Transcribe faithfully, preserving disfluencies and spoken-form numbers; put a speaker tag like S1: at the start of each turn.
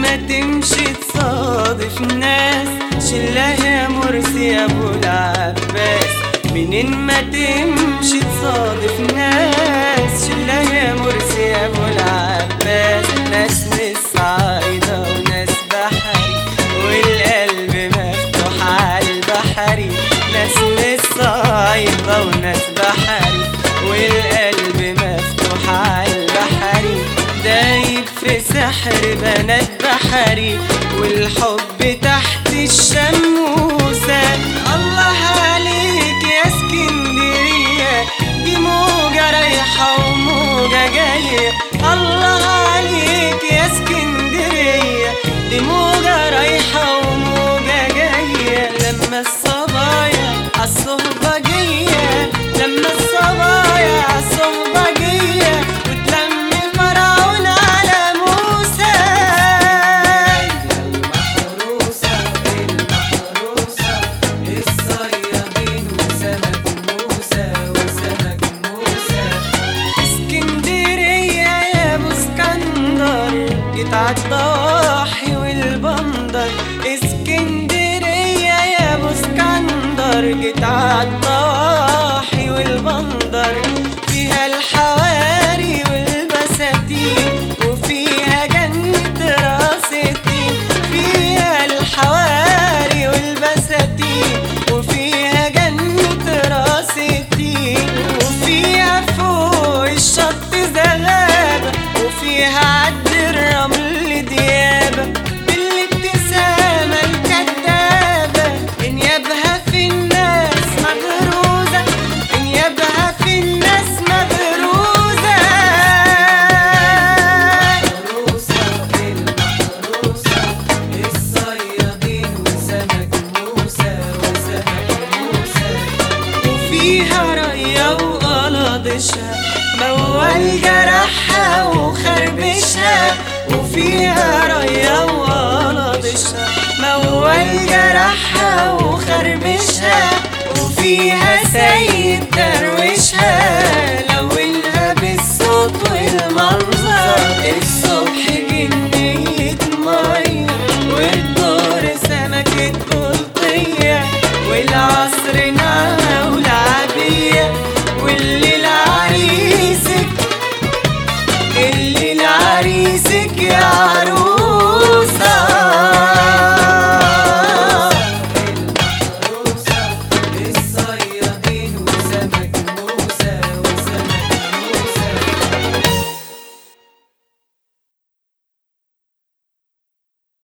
S1: ما تمشي تصادف ناس شله يا مرسي يا ابو العباس. منين ما تمشي تصادف ناس شله يا مرسي يا ابو العباس. ناس من الصعايدة وناس بحري والقلب مفتوح عالبحري. ناس من الصعايدة وناس بحري والقلب مفتوح عالبحري. دايب في سحر بنات بحري والحب تحت الشموسة. الله عليك يا اسكندرية دي موجة رايحة وموجة جاية. الله عليك يا اسكندرية دي موجة رايحة وموجة جاية. لما الصبايا عالصهبة جاية لما الصبايا عالصهبة جاية وتلم فرعون على موسى. المحروسة المحروسة الصيادين وسمك موسى وسمك موسى. اسكندرية يا ابو اسكندر جيت عالضواحي والبندر. اسكندرية يا ابو اسكندر جيت عالضواحي والبندر. فيها الحواري والبساتين وفيها جنة راس التين. فيها الحواري والبساتين وفيها جنة راس التين. وفيها فوق الشط زغابة وفيها عد الرمل ديابة. بالابتسامة الكدابة انيابها في الناس مغروزة انيابها في الناس مغروزة. المحروسة المحروسة الصيادين وسمك موسى وسمك موسى. وفيها ريا وقلاضشها موال جرحها وخربشها. وفيها ريا وقلاضشها موال جرحها وخربشها. وفيها سيد درويش